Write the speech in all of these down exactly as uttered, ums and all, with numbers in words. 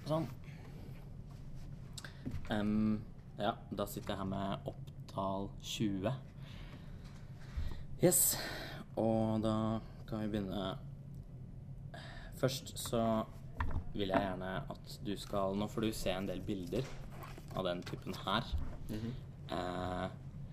Sånn. Um, ja, da sitter jeg her med opptal tjue. Yes, og da kan vi begynne. Først så vil jeg gjerne at du skal, nå får du se en del bilder av den typen her. Mhm. Eh,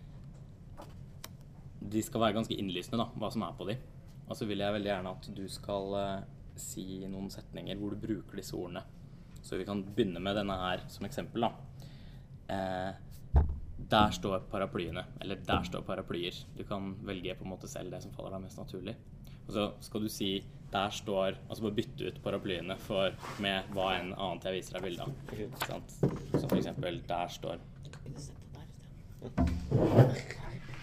de skal være ganske innlysende da, hva som er på de. Og så vil jeg veldig gjerne at du skal eh, si noen setninger hvor du bruker disse ordene. Så vi kan begynne med denne her som eksempel da. Eh, der står paraplyene, eller der står paraplyer. Du kan velge på en måte selv det som faller deg mest naturlig. Og så skal du si, der står, altså bare bytte ut paraplyene for, med hva enn annet jeg viser deg bildet av. Okay. Sant? Så for eksempel, der står... Kan du sette der i stedet?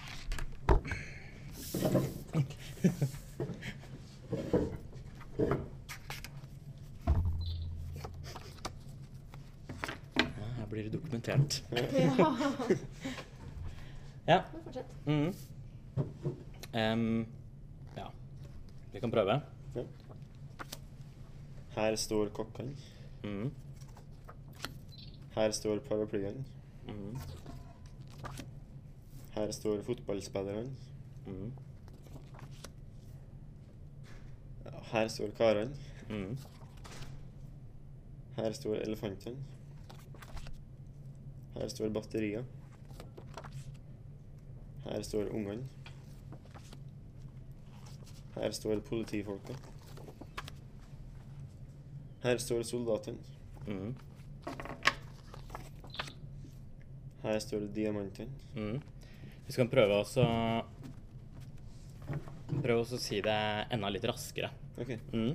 Ja, her blir det dokumentert. Ja. Ja. Fortsett. Mhm. Um, ja. Vi kan prøve. Ja. Her står kokkene. Mhm. Her står paraplyene. Mhm. Her står fotballspillerne. Mhm. Ja, her står karene. Mhm. Her står elefantene. Her står batterier. Her står ungene. Her står politifolka. Her står soldatene. Mhm. Her står diamantene. Mhm. Vi skal prøve også prøve også å si det enda litt raskere. Ok. Mhm.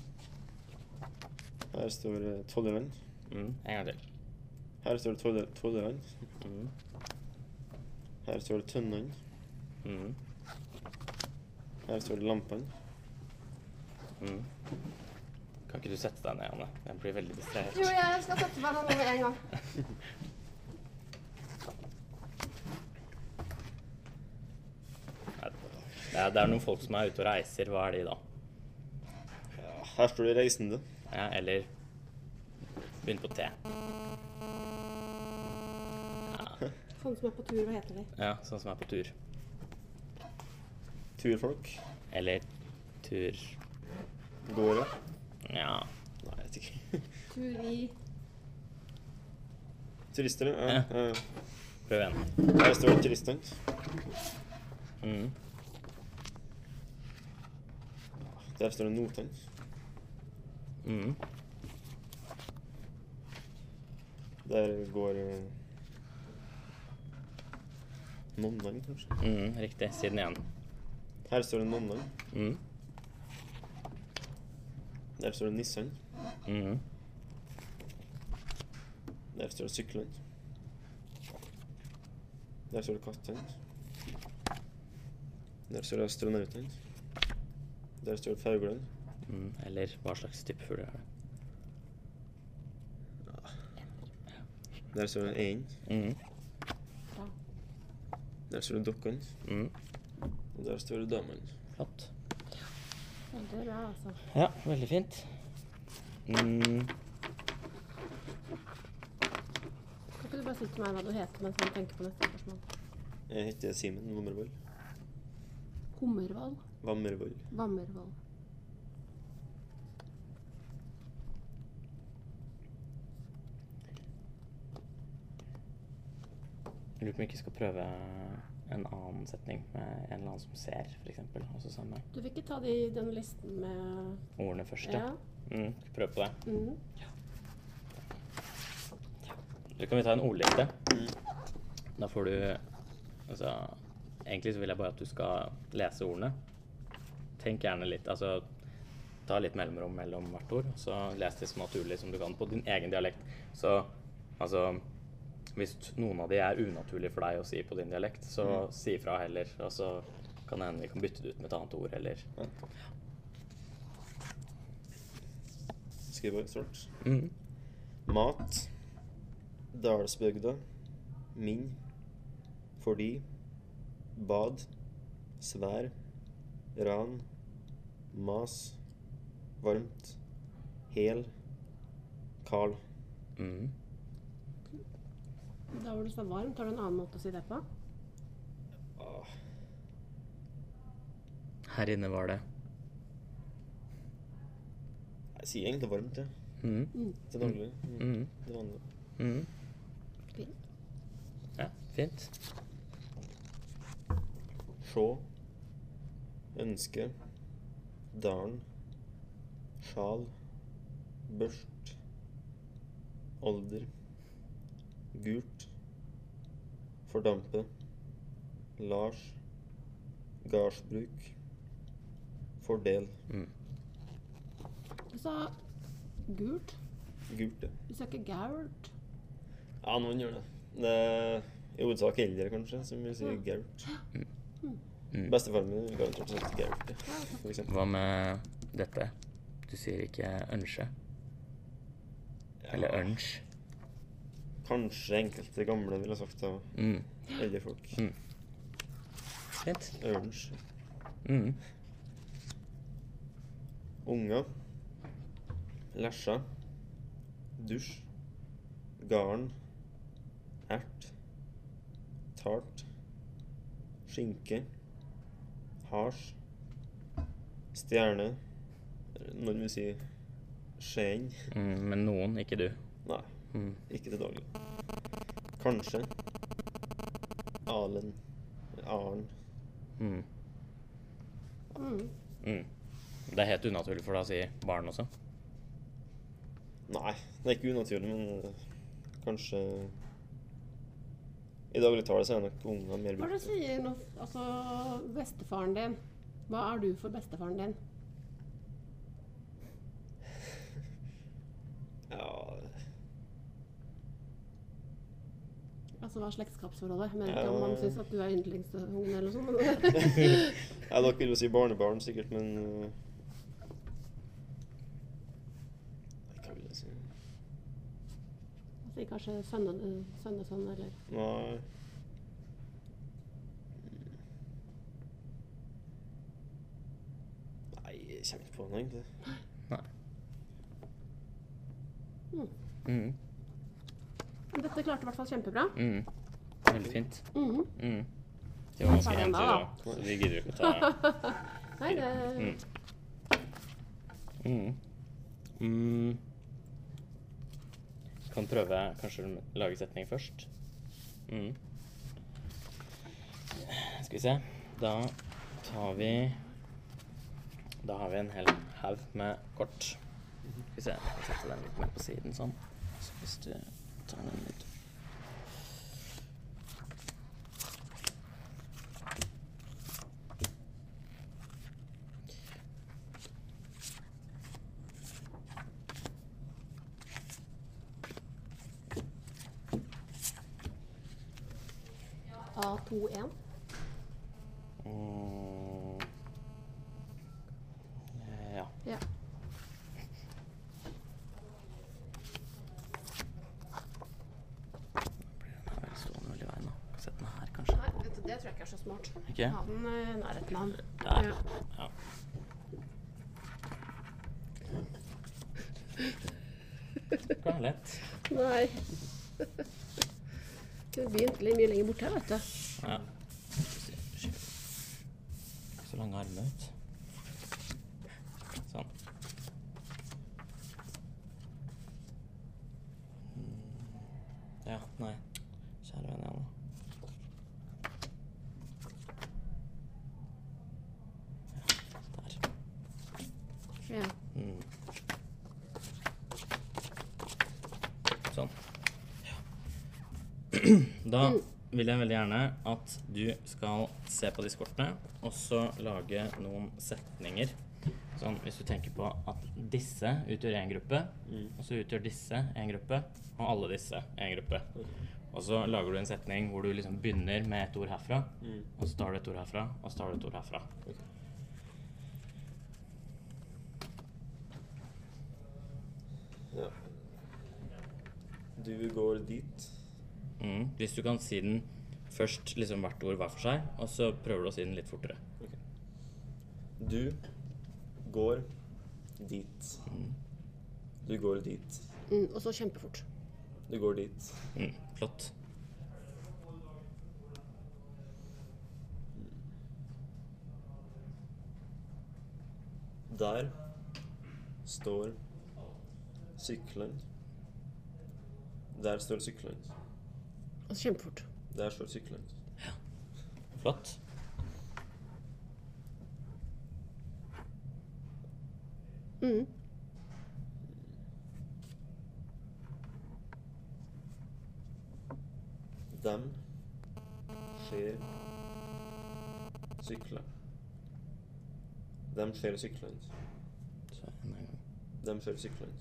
Her står uh, tollerne. Mhm. En gang til. Her står toller tollerne. Mhm. Her står tønnene. Mhm. Her står lampene. Mhm. Kan ikke du sette deg ned, Anne? Jeg blir veldig distrahert. Jo, jeg skal sette meg den med en gang. Det er, det er noen folk som er ute og reiser. Hva er de da? Ja, her står det reisende. Ja, eller begynn på T. Ja, Sånn som er på tur, hva heter de? ja, sånn som er på tur. Turfolk. Eller tur... Gåere. Ja. Nei, jeg vet ikke. Tur i... Turister, ja. Ja. ja. ja. Prøv igjen. Her står turistene. Mhm. Der står det notene. Mhm. Der går uh, nonnene, kanskje. Mhm, riktig. Si den igjen. Her står det nonnene. Mhm. Der står det nissene. Mhm. Der står det syklene. Der står det kattene. Der står det astronautene. Der står det fuglene. Mhm. Eller hva slags type fugl er det? Der står det en. Mhm. Ja. Der står det dokkene. Mhm. Og der står det damene. Flott. Ja, det er bra, altså. Ja, veldig fint. Mhm. Kan ikke du bare si til meg hva du heter mens jeg tenker på neste spørsmål? Jeg heter Simen Vammervoll. Hummervoll? Vammervoll. Vammervoll. Jeg lurer på om vi ikke skal prøve en annen setning med en eller annen som ser, for eksempel. Også samme Du vil ikke ta de, den listen med... ordene først, Ja. Mhm. Skal vi prøve på det? Mhm. Så kan vi ta en ordliste. Mm. Da får du, altså, egentlig så vil jeg bare at du skal lese ordene. Tenk gjerne litt, altså, ta litt mellomrom mellom hvert ord, og så les det så naturlig som du kan på din egen dialekt. Så, altså, hvis noen av de er unaturlige for deg å si på din dialekt, så Mm. si fra heller, og så kan det hende vi kan bytte det ut med et annet ord, eller... Ja. Skriv bare stort. Mhm. Mat. Dalsbygda. Min. Fordi. Bad. Svær. Ran. Mas. Varmt. Hel. Carl. Mm. Da hvor det står varmt, har du en annen måte å si det på? Ah, Her inne var det. jeg sier egentlig varmt, ja. Mm. Mm. Til daglig. Mm. Mm. Det vanlige. Mm. Fint. Ja, fint. Sjå. Ønske. Dalen. Sjal. Børst. Alder. Gult. Fordampe. Lars. Gardsbruk. Fordel. Mm. Du sa gult. Gult, ja. Du sa ikke gault. Ja, noen gjør det. Det er i hovedsak eldre, kanskje, som vil si Ja. gault. Mm. Bestefaren min vil garantert sagt gault, ja, for eksempel. Hva med dette? Du sier ikke ønske? Eller Ja, ønsk? kanskje enkelte gamle ville sagt det, og Mm. eldre folk. Mm. Fint. Ørns. Mm. Unger. Lesja. Dusj. Garn. Ert. Tart. Skinke. Hars. Stjerne. Noen vil si skjen. Mm. Men noen, ikke du. Nei, Mm. ikke til daglig. Kanskje. Alen. Arn. Mm. Mm. Mm. Det er helt unaturlig for deg å si barn også. Nei, det er ikke unaturlig, men eh, kanskje i dagligtale så er nok unger mer Hva er det brukt. du sier nå? Altså, bestefaren din. Hva er du for bestefaren din? Ja, Altså, hva er slektskapsforholdet? Jeg mener Ja. ikke om man syns at du er yndlingsungen eller noe sånt. Men ja, dere vil jo si barnebarn sikkert, men eh, hva vil jeg si? jeg sier kanskje sønne- sønnesønn eller Nei. Nei, jeg kommer ikke på noe, egentlig. Nei. Mm. Mm. Men dette klarte i hvert fall kjempebra. Mm. Veldig fint. Mhm. Mm. Det var ganske Ta den da, entydig, da. da. Så vi gidder jo ikke å ta Nei, det Mm. Mm. Mm. Kan prøve kanskje å lage setning først. Mm. Skal vi se. Da tar vi Da har vi en hel haug med kort. Skal vi se. Jeg kan sette den litt mer på siden sånn. Så hvis du tar den litt A to en. Mm. Ja. Ja. Blir den her stående veldig i veien da. Kan sette den her kanskje. Nei, vet du, det tror jeg ikke er så smart. Ikke? Ha den eh, i nærheten av den. Der. Ja. Ja. Det er lett. Nei. Kunne begynt litt mye lenger borte her, vet du. Ja. Ikke så lange armer ut. Sånn. Mm. Ja, nei. Kjære venn, Janne. Ja, der. Ja. Mm. Sånn. Ja. Da vil jeg veldig gjerne at du skal se på disse kortene, og så lage noen setninger. Sånn, hvis du tenker på at disse utgjør en gruppe, og så utgjør disse en gruppe, og alle disse en gruppe. Og så lager du en setning hvor du liksom begynner med et ord herfra, og så tar du et ord herfra, og så tar du et ord herfra. Ja. Du går dit. Mm. Hvis du kan si den først liksom hvert ord hver for seg, og så prøver du å si den litt fortere. Ok. Du går dit. Du går dit. Mm, og så kjempefort. Du går dit. Mm, flott. Der står sykkelen. Der står sykkelen. Og så kjempefort. Der står sykkelen. Flott. Mm. Dem ser sykler. Dem ser sykkelen. Så en gang. Dem ser sykkelen.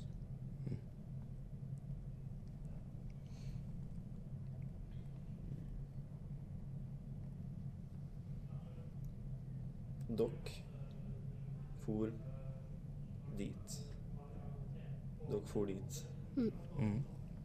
Dokk for dit. Dokk for dit. Mm.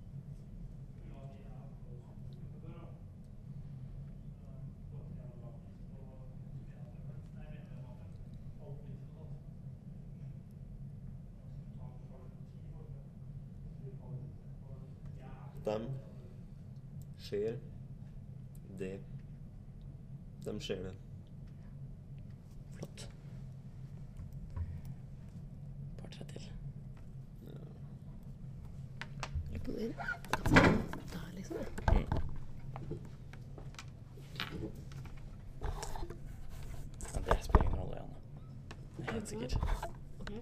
Dem ser det. Dem ser det. Flott. Par tre til. Litt mer. Der, liksom. Mm. Ja, det spiller ingen rolle, Janne. Det er helt sikkert. Ok.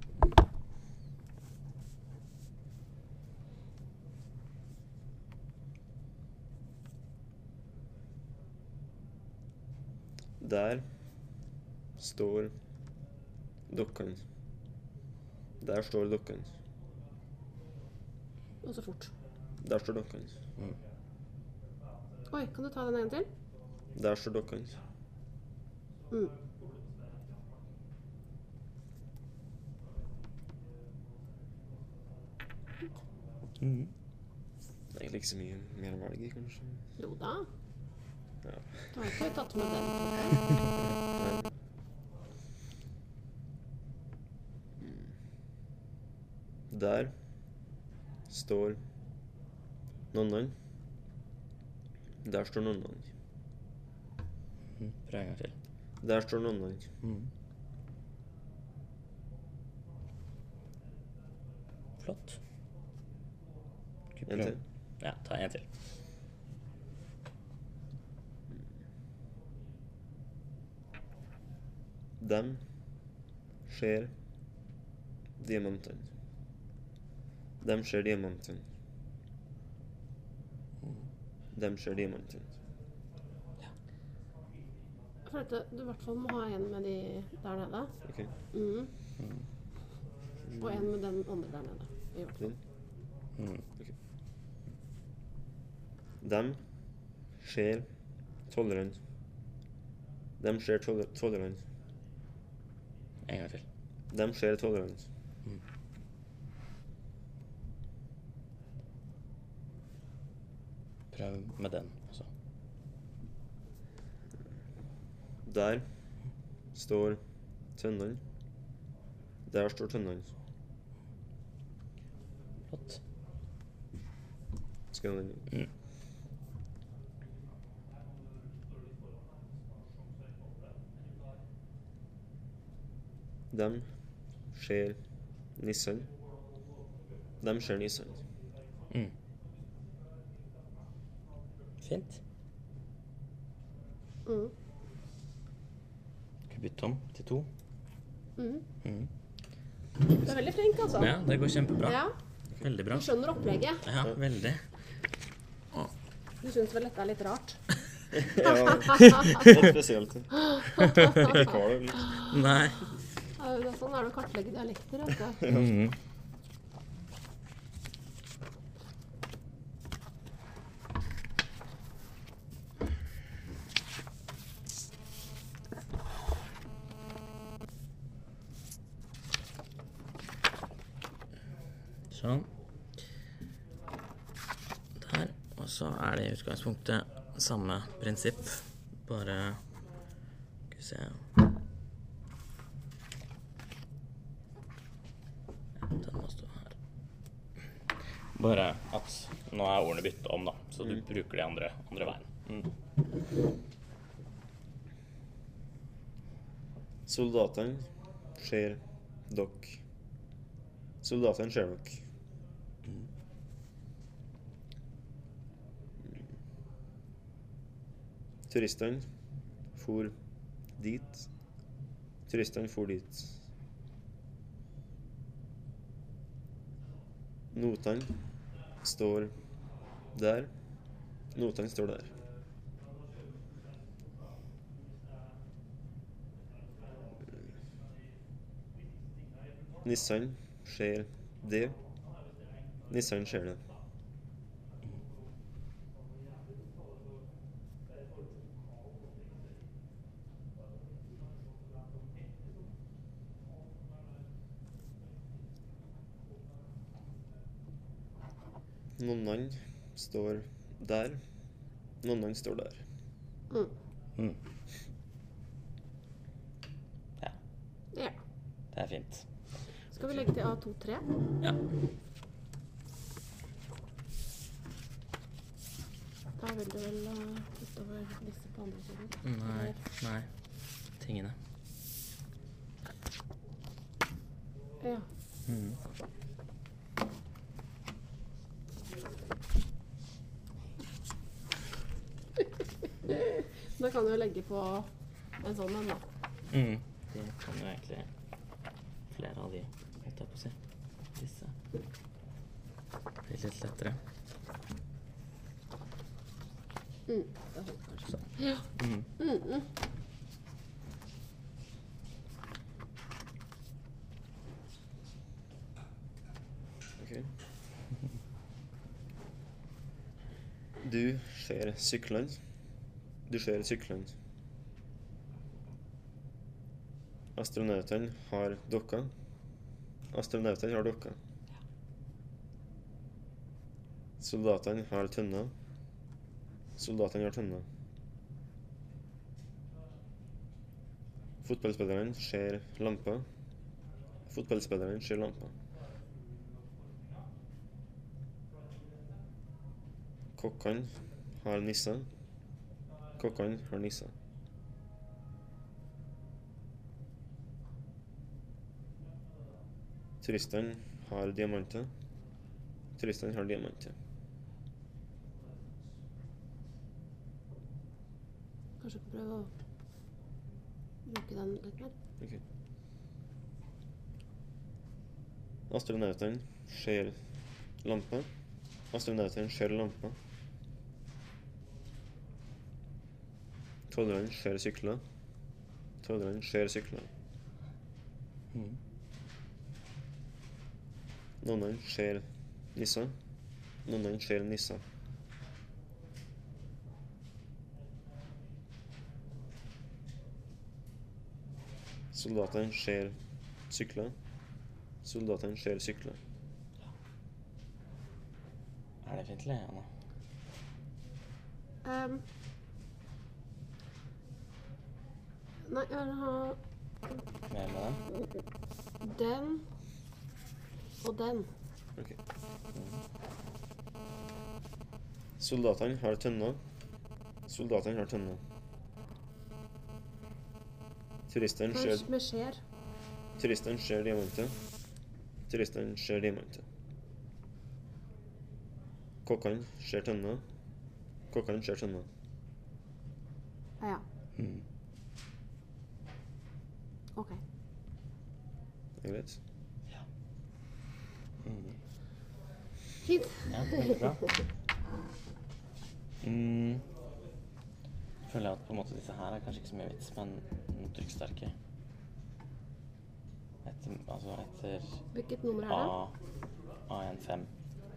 Der står dokken. Der står dokken. Og så fort. Der står dokken. Mm. Oi, kan du ta den en gang til? Der står dokken. Mm. Mm. Det er egentlig ikke så mye mer valg i, kanskje. Jo da. Ja. Du har ikke tatt med den. tror jeg. Nei. Der står nonnen. Der står nonnen. Mm. Prøv en gang til. Der står nonnen. Mm. Flott. Skal vi En prøve? til. Ja, ta en til. Dem ser diamanten. Dem ser diamanten. Dem ser diamanten. Jeg føler at du i hvert fall må ha en med de der nede. Ok. Mm. Og en med den andre der nede. I hvert fall. Den. Mm. Dem ser tolleren. Dem ser toll- tolleren. En gang til. Dem ser tolleren. Prøv med den også. Der står tønnen. Der står tønnen. Flott. Skal den Mm. Dem ser nissen. Dem ser nissen. Mm. Fint. Mm. Skal vi bytte om til to? Mm. Mm. Du er veldig flink, altså. Ja, det går kjempebra. Ja, Veldig bra. du skjønner opplegget. Ja, veldig. Du syns vel dette er litt rart? Ja, litt spesielt. Ikke kvar det litt. Nei. Ja, det er sånn er det å kartlegge dialekter, vet du. Mm. Sånn. Der. Og så er det i utgangspunktet samme prinsipp. Bare skal vi se. Ja, den må stå her. Bare at nå er ordene byttet om, da, så du bruker de andre, andre veien. Mm. Soldatene ser dere. Soldatene ser dere. Turistene for dit. Turistene for dit. Notene står der. Notene står der. Nissene ser det. Nissene ser det. Nonnene står der. Nonnene står der. Mm. Mm. Ja, Ja. det er fint. Skal vi legge til A to tre? Ja. Da vil du vel uh, utover disse på andre siden? Nei, nei. Tingene. Ja. Mm. Da kan du jo legge på en sånn en, da. Mm. Det kan jo egentlig flere av de, holdt jeg på å si. Disse. Det blir litt lettere. Mm. Det er sånn, kanskje. Sånn. Ja. Mm. Mm -mm. Ok. Du ser syklene. Du ser syklene. Astronautene har dokka. Astronautene har dokka. Soldatene har tønner. Soldatene har tønner. Fotballspillerne ser lamper. Fotballspillerne ser lamper. Kokkene har nisser. Kokkene har nisser. Turistene har diamanter. Turistene har diamanter. Kanskje prøve å bruke den litt mer. Ok. Astronautene ser lamper. Astronautene ser lamper. Tollerne ser sykler. Tollerne ser sykler. Mm. Nonnene ser nisser. Nonnene ser nisser. Soldatene ser sykler. Soldatene ser sykler. Er det fint, eller, Anna? Um, nei, jeg vil ha Mer med den? den og den. Ok. Soldatene har tønner. Soldatene har tønner. Turistene ser, Med skjer. turistene ser diamanter. Turistene ser diamanter. Kokkene ser tønner. Kokkene ser tønner. Ja, Mm. ok. Er det greit? Mm. Fint. Ja, veldig bra. Mm. Føler jeg at på en måte disse her er kanskje ikke så mye vits, men trykksterke. Etter, altså etter Hvilket nummer er det? A, A en fem.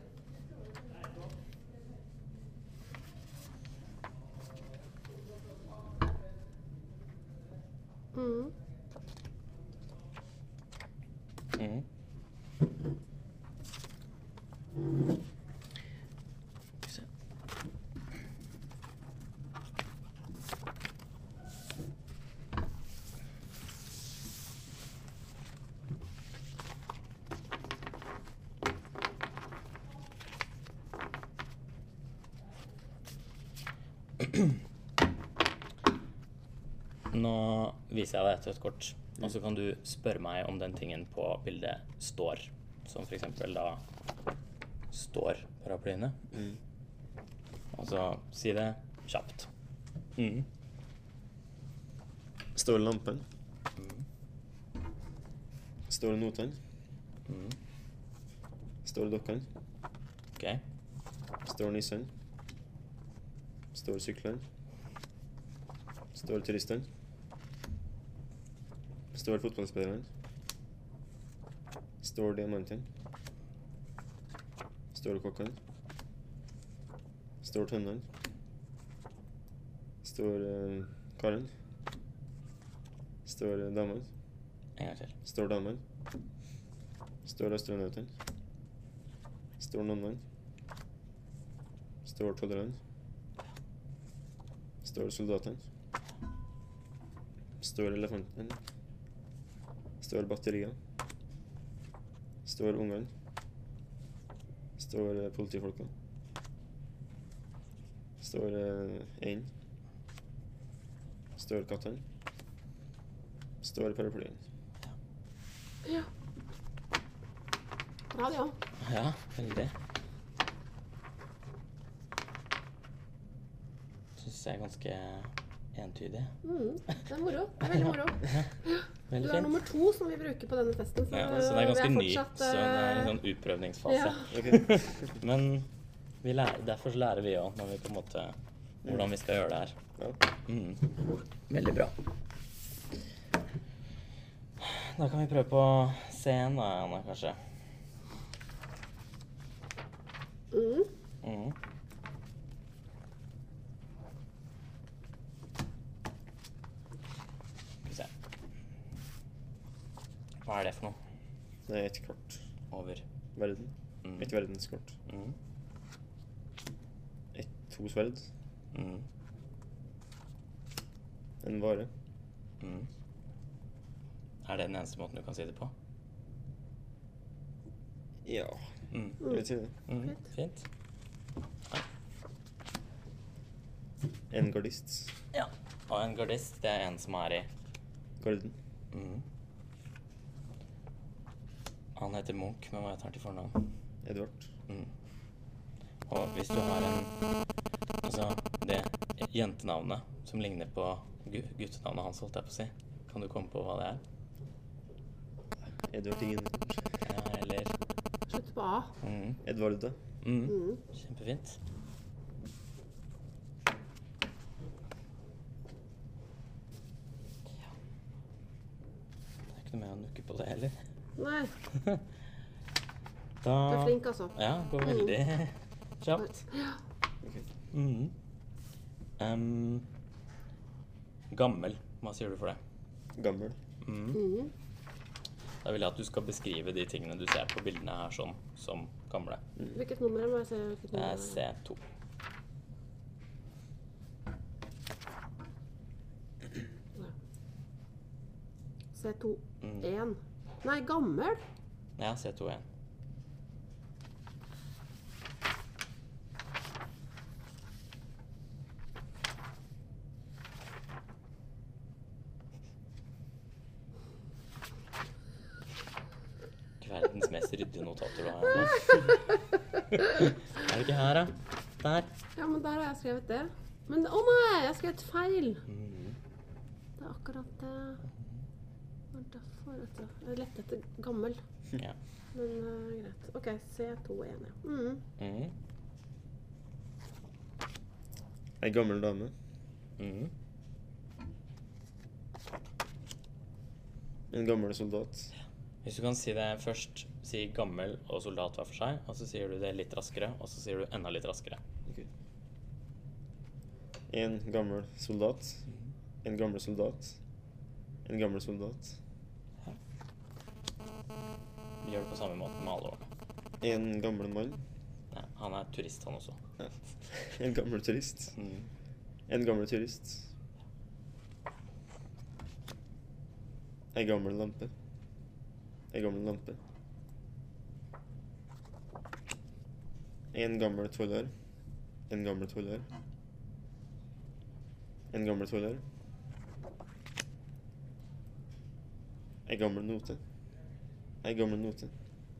Mm. Mm. Skal vi se. Nå viser jeg deg etter et kort, og så kan du spørre meg om den tingen på bildet står. Som for eksempel da står paraplyene. Mm. Og så si det kjapt. Mm. Står lampen? Mm. Står notene? Mm. Står dokkene? Ok. Står nissene? Står syklene? Står turistene? Står fotballspillerne? Står diamantene? Står kokkene? Står tønnene? Står uh, karen? Står uh, damene? En gang til. Står damene? Står astronautene? Står nonnene? Står tollerne? Står soldatene? Står elefantene? Står batterier? Står ungene? Står uh, politifolka? Står uh, ein? Står kattene? Står paraplyen? Ja. Bra det, ja. Ja, veldig. Synes jeg er ganske entydig. Mm, det er moro. Det er veldig moro. Veldig Du er fint. nummer to som vi bruker på denne festen. Så, Ja, så det er ganske vi ny, fortsatt, så det er en eh, sånn utprøvningsfase. ja. Ok. Men vi lærer, derfor så lærer vi også når vi på en måte hvordan vi skal gjøre det her. Ja. Mm. Veldig bra. Da kan vi prøve på scenen da, Anna, kanskje. Mm. Mm. Skal vi se. Hva er det for noe? Det er et kart. Over. Verden. Mm. Et verdenskart. Mm. Et to sverd. Mm. En vare. Mm. Er det den eneste måten du kan si det på? Ja, Mm. jeg vil si det. Mm. Fint. Fint. En gardist. Ja. Og en gardist, det er en som er i Garden. mm. Han heter Munch, men hva heter han til fornavn? Edvard. Mm. Og hvis du har en altså det jentenavnet som ligner på gu- guttenavnet hans, holdt jeg på å si, kan du komme på hva det er? Edvard Ingen. Ja, eller Slutt på A. mm. Edvarda. Mm. Mm. Kjempefint. Ja. Det er ikke noe mer å nukke på det heller. Nei, Da du er flink, altså. Ja, går veldig kjapt. Ja. Ok. Mhm. Em, gammel. Hva sier du for det? Gammel. Mhm. Mm. Da vil jeg at du skal beskrive de tingene du ser på bildene her sånn som gamle. Hvilket nummer må jeg se? Hvilket Det nummer er C to. C to. Mm. én. Nei, gammel. Ja, C to igjen. Ikke verdens mest ryddige notater du har. Er det ikke her, da? Der. Ja, men der har jeg skrevet det. Men å nei, jeg har skrevet feil. Mhm. Det er akkurat det. Det er derfor, vet du. Jeg lette etter gammel. Ja. Men uh, greit. OK, C to én, ja. Mm. Mhm. Ei gammel dame. Mhm. En gammel soldat. Hvis du kan si det først, si gammel og soldat hver for seg, og så sier du det litt raskere, og så sier du enda litt raskere. Ok. En gammel soldat. En gammel soldat. En gammel soldat. Vi gjør det på samme måte med alle årene. En gammel mann. Ja, han er turist, han også. Ja. En gammel turist. Mm. En gammel turist. Ei gammel lampe. Ei gammel lampe. En gammel toller. En gammel toller. En gammel toller. En gammel note. En gammel note.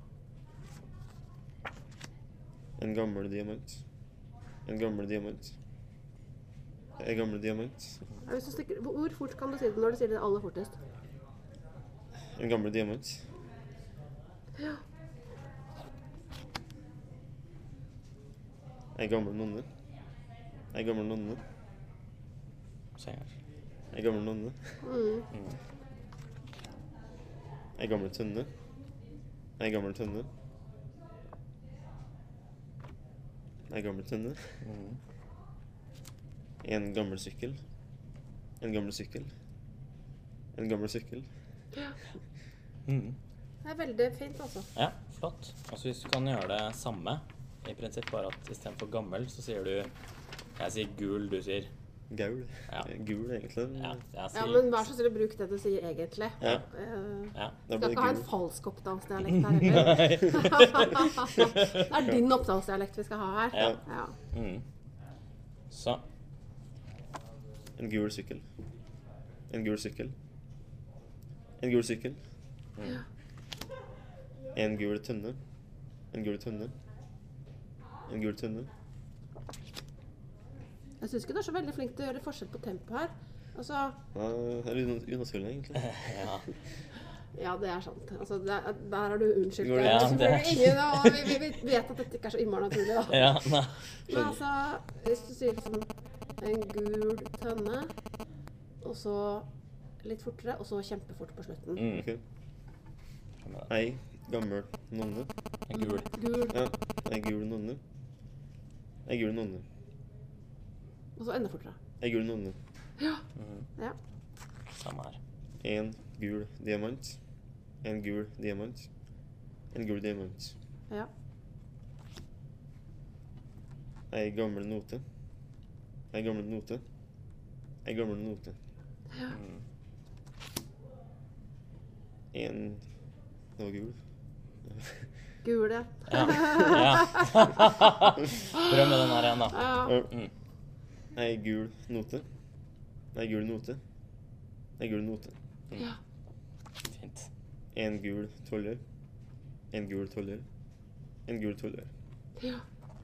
En gammel diamant. En gammel diamant. En gammel diamant. Ja, hvis du stikker, hvor hvor fort kan du si det når du sier det aller fortest? En gammel diamant. Ja. En gammel nonne. En gammel nonne. Senere. En gammel nonne. Mm. Mm. En gammel tønne. En gammel tønne. En gammel tønne. Mm. En gammel sykkel. En gammel sykkel. En gammel sykkel. Ja. Mm. Det er veldig fint, altså. Ja, flott. Altså hvis du kan gjøre det samme, i prinsipp bare at i stedet for gammel, så sier du, jeg sier gul, du sier, Gaul. Ja. Gul, egentlig. ja, jeg Ja, sier, men vær så snill å bruke det du sier egentlig. Ja. Eh, ja. Da skal blir ikke ha det en gul. falsk oppdalsdialekt her heller. Det er din oppdalsdialekt vi skal ha her. Ja. Ja. Mm. Så, En gul sykkel. En gul sykkel. En gul sykkel. mm. En gul tønne. En gul tønne. En gul tønne. Jeg synes ikke du er så veldig flink til å gjøre forskjell på tempo her. Altså, Ja, det er litt unaturlig, egentlig. ja. ja, det er sant. Altså, det er, der er du unnskyldt. Går det- Det er Ja, det er- selvfølgelig ingen, og vi, vi, vi vet at dette ikke er så innmari naturlig, da. Ja, nei. Men altså, hvis du sier liksom en gul tønne, og så litt fortere, og så kjempefort på slutten. Mm. Ok. Skjønner det. Ei gammel nonne. En gul. Gul, Ja, ei gul nonne. Ei gul nonne. og så enda fortere. Ei gul nonne. Mm. Ja. Samme her. En gul diamant. En gul diamant. En gul diamant. Ja. Ei gammel note. Ei gammel note. Ei gammel note. Mm. En Det var gul. Gul, ja. Ja. ja. Prøv med den her igjen, da. Ja. Mm. Ei gul note. Ei gul note. Ei gul note. Ja. Fint. En gul toller. En gul toller. En gul toller. Ja.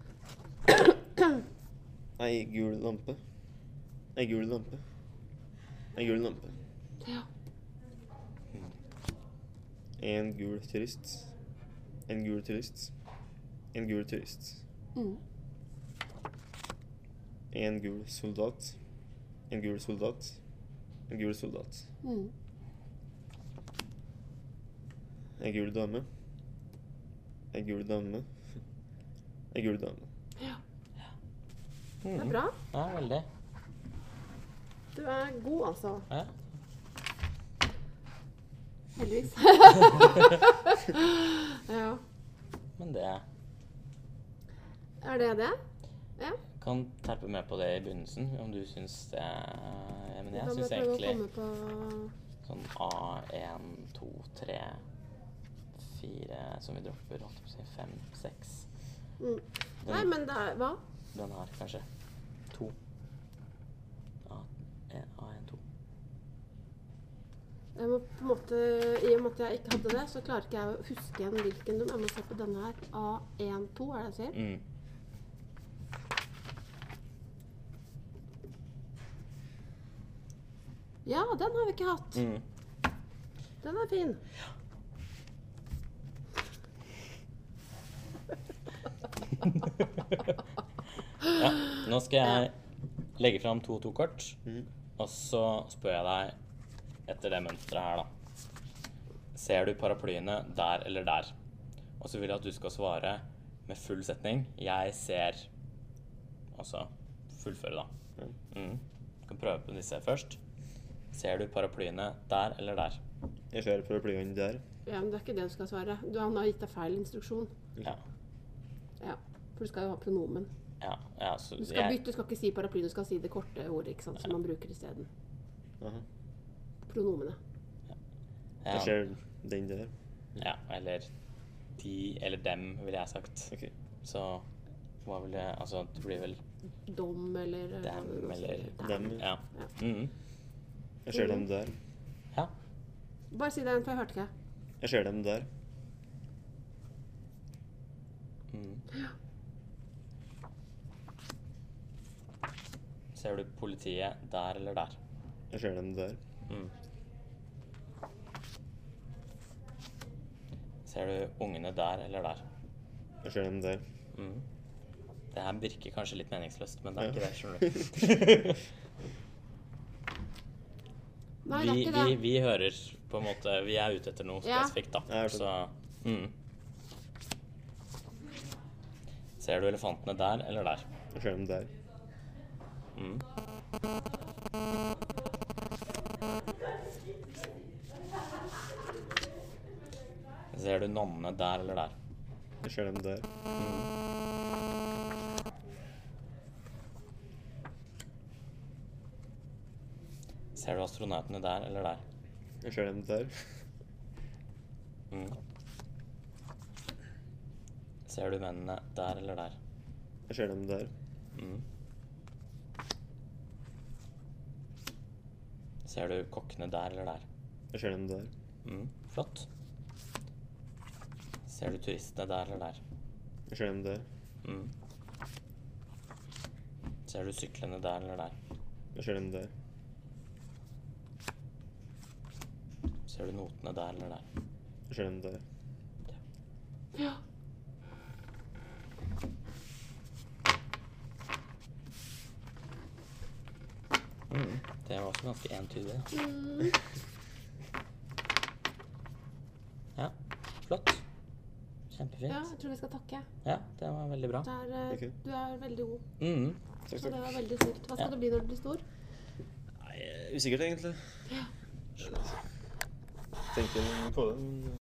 Ei gul lampe. Ei gul lampe. Ei gul lampe. Ja. En gul turist. En gul turist. En gul turist. Mm. En gul soldat. En gul soldat. En gul soldat. Mm. En gul dame. En gul dame. En gul dame. Ja. Mm. Det er bra. Ja, veldig. Du er god, altså. Ja. Heldigvis. Ja. Men det Er det det? Ja. kan terpe med på det i begynnelsen, om du syns det ja, men jeg Da må syns jeg prøve å egentlig komme på... sånn A en, to, tre, fire, som vi dropper, holdt jeg på å si, fem, seks. Mm. Nei, men det er... Hva? Den her, kanskje. To. A en, A en, to. Jeg må på en måte, i og med at jeg ikke hadde det, så klarer ikke jeg å huske igjen hvilken du. Jeg må se på denne her. A en, to, er det jeg sier? Mm. Ja, den har vi ikke hatt. Mm. Den er fin. Ja, nå skal jeg legge fram to to-kort, Mhm. og så spør jeg deg etter det mønstret her, da. Ser du paraplyene der eller der? Og så vil jeg at du skal svare med full setning. Jeg ser, og så fullføre da. Ja. Mm. Du kan prøve på disse først. Ser du paraplyene der eller der? Jeg ser paraplyene der. Ja, men det er ikke det du skal svare. Du, han har gitt deg feil instruksjon. Ja, Ja, for du skal jo ha pronomen. ja, ja så Du skal jeg, bytte, du skal ikke si paraply, du skal si det korte ordet, ikke sant, som man bruker i stedet. Aha. Pronomene. Jeg ja, ser den der. ja, eller de eller dem, ville jeg sagt. Ok. Så Hva vil det, altså det blir vel Dom eller dem eller Dem. Ja. Ja. Mhm. Jeg ser dem der. Ja. Bare si det igjen, for jeg hørte ikke. Jeg ser dem der. Mhm. Ser du politiet der eller der? Jeg ser dem der. Mhm. Ser du ungene der eller der? Jeg ser dem der. Mhm. Det her virker kanskje litt meningsløst, men det er Ja. ikke det, skjønner du. Nei, det er vi, ikke det. vi, vi hører på en måte, vi er ute etter noe Ja. spesifikt da. Jeg hørte Så, mhm. Ser du elefantene der eller der? Jeg ser dem der. Mhm. Ser du nonnene der eller der? Jeg ser dem der. Ser du astronautene der eller der? Jeg ser dem der. Mhm. Ser du mennene der eller der? Jeg ser dem der. Mhm. Ser du kokkene der eller der? Jeg ser dem der. Mhm. Flott. Ser du turistene der eller der? Jeg ser dem der. Mhm. Ser du syklene der eller der? Jeg ser dem der. Ser du notene der eller der? Jeg ser dem der. Ja. Mhm. Det var også ganske entydig. Da. Mm. Ja, flott. Kjempefint. Ja, jeg tror vi skal takke. Ja, det var veldig bra. Det er, eh, Ok. Du er veldig god. Mhm. Takk, Så det takk. var veldig snilt. Hva skal Ja. du bli når du blir stor? Nei, usikkert egentlig. Tenker på det, men